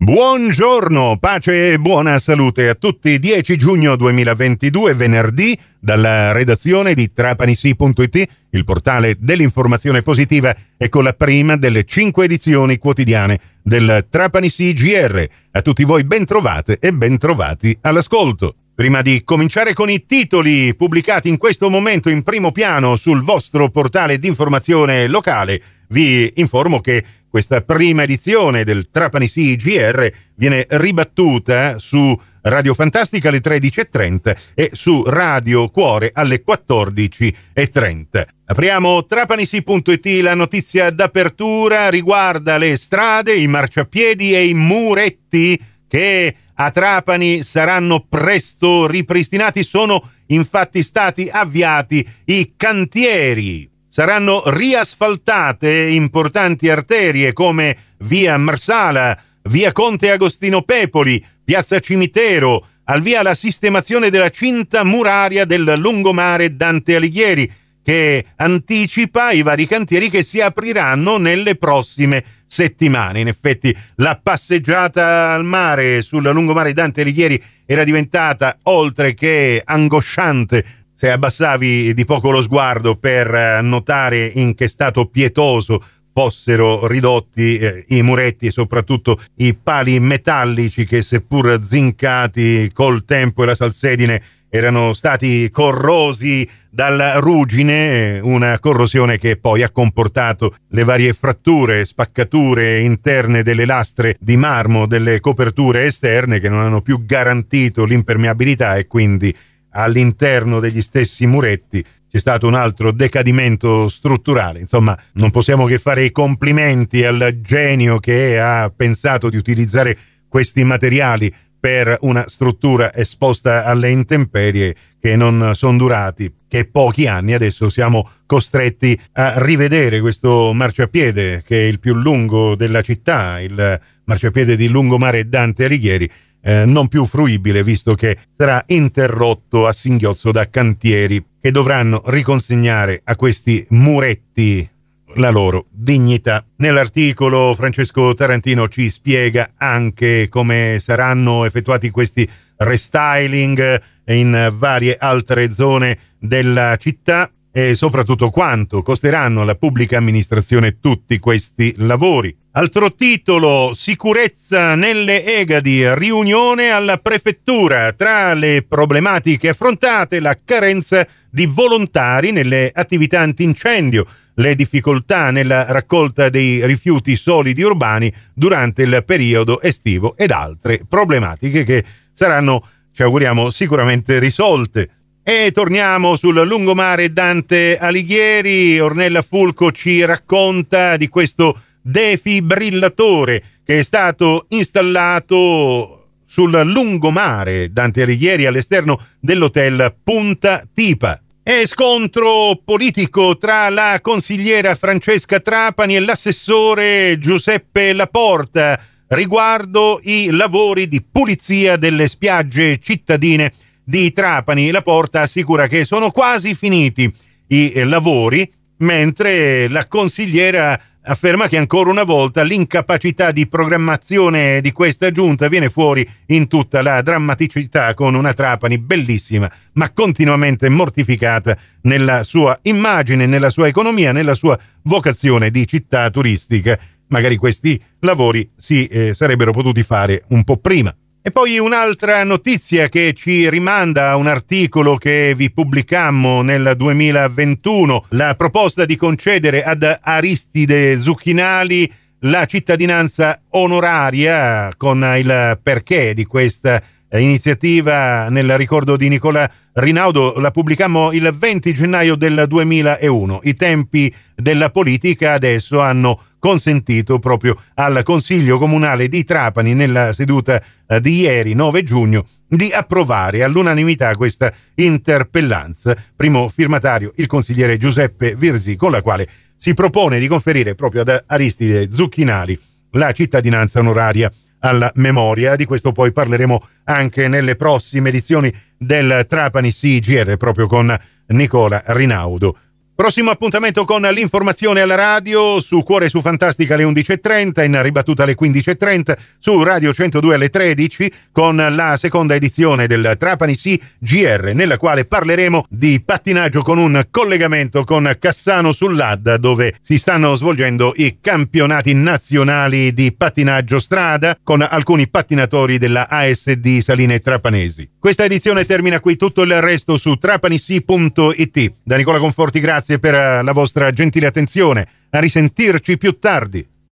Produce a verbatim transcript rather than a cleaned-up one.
Buongiorno, pace e buona salute a tutti. dieci giugno duemilaventidue, venerdì, dalla redazione di Trapanisi punto it, il portale dell'informazione positiva, e con la prima delle cinque edizioni quotidiane del Trapanisi G R. A tutti voi ben trovate e ben trovati all'ascolto. Prima di cominciare con i titoli pubblicati in questo momento in primo piano sul vostro portale di informazione locale, vi informo che questa prima edizione del Trapanisi G R viene ribattuta su Radio Fantastica alle tredici e trenta e su Radio Cuore alle quattordici e trenta. Apriamo Trapanisi punto it, la notizia d'apertura riguarda le strade, i marciapiedi e i muretti che a Trapani saranno presto ripristinati. Sono infatti stati avviati i cantieri. Saranno riasfaltate importanti arterie come via Marsala, via Conte Agostino Pepoli, piazza Cimitero, al via la sistemazione della cinta muraria del lungomare Dante Alighieri, che anticipa i vari cantieri che si apriranno nelle prossime settimane. In effetti la passeggiata al mare sul lungomare Dante Alighieri era diventata, oltre che angosciante, se abbassavi di poco lo sguardo per notare in che stato pietoso fossero ridotti eh, i muretti e soprattutto i pali metallici che, seppur zincati col tempo e la salsedine, erano stati corrosi dalla ruggine, una corrosione che poi ha comportato le varie fratture, spaccature interne delle lastre di marmo delle coperture esterne, che non hanno più garantito l'impermeabilità, e quindi all'interno degli stessi muretti c'è stato un altro decadimento strutturale. Insomma, non possiamo che fare i complimenti al genio che ha pensato di utilizzare questi materiali per una struttura esposta alle intemperie, che non sono durati che pochi anni. Adesso siamo costretti a rivedere questo marciapiede, che è il più lungo della città, il marciapiede di lungomare Dante Alighieri, Eh, non più fruibile, visto che sarà interrotto a singhiozzo da cantieri che dovranno riconsegnare a questi muretti la loro dignità. Nell'articolo Francesco Tarantino ci spiega anche come saranno effettuati questi restyling in varie altre zone della città e soprattutto quanto costeranno alla pubblica amministrazione tutti questi lavori. Altro titolo: sicurezza nelle Egadi, riunione alla prefettura. Tra le problematiche affrontate, la carenza di volontari nelle attività antincendio, le difficoltà nella raccolta dei rifiuti solidi urbani durante il periodo estivo ed altre problematiche che saranno, ci auguriamo, sicuramente risolte. E torniamo sul lungomare Dante Alighieri. Ornella Fulco ci racconta di questo defibrillatore che è stato installato sul lungomare Dante Alighieri all'esterno dell'hotel Punta Tipa. E scontro politico tra la consigliera Francesca Trapani e l'assessore Giuseppe Laporta riguardo i lavori di pulizia delle spiagge cittadine di Trapani. Laporta assicura che sono quasi finiti i lavori, mentre la consigliera afferma che ancora una volta l'incapacità di programmazione di questa giunta viene fuori in tutta la drammaticità, con una Trapani bellissima ma continuamente mortificata nella sua immagine, nella sua economia, nella sua vocazione di città turistica. Magari questi lavori si eh, sarebbero potuti fare un po' prima. E poi un'altra notizia che ci rimanda a un articolo che vi pubblicammo nel duemilaventuno, la proposta di concedere ad Aristide Zucchinali la cittadinanza onoraria, con il perché di questa iniziativa nel ricordo di Nicola Rinaudo. La pubblicammo il venti gennaio del duemilauno. I tempi della politica adesso hanno consentito proprio al Consiglio Comunale di Trapani, nella seduta di ieri nove giugno, di approvare all'unanimità questa interpellanza. Primo firmatario il consigliere Giuseppe Virzi, con la quale si propone di conferire proprio ad Aristide Zucchinali la cittadinanza onoraria alla memoria. Di questo poi parleremo anche nelle prossime edizioni del Trapanisi G R, proprio con Nicola Rinaudo. Prossimo appuntamento con l'informazione alla radio, su Cuore su Fantastica alle undici e trenta, in ribattuta alle quindici e trenta, su Radio centodue alle tredici, con la seconda edizione del Trapani Sì G R, nella quale parleremo di pattinaggio con un collegamento con Cassano sull'Adda, dove si stanno svolgendo i campionati nazionali di pattinaggio strada con alcuni pattinatori della A S D Saline Trapanesi. Questa edizione termina qui, tutto il resto su trapanisi punto it. Da Nicola Conforti grazie per la vostra gentile attenzione, a risentirci più tardi.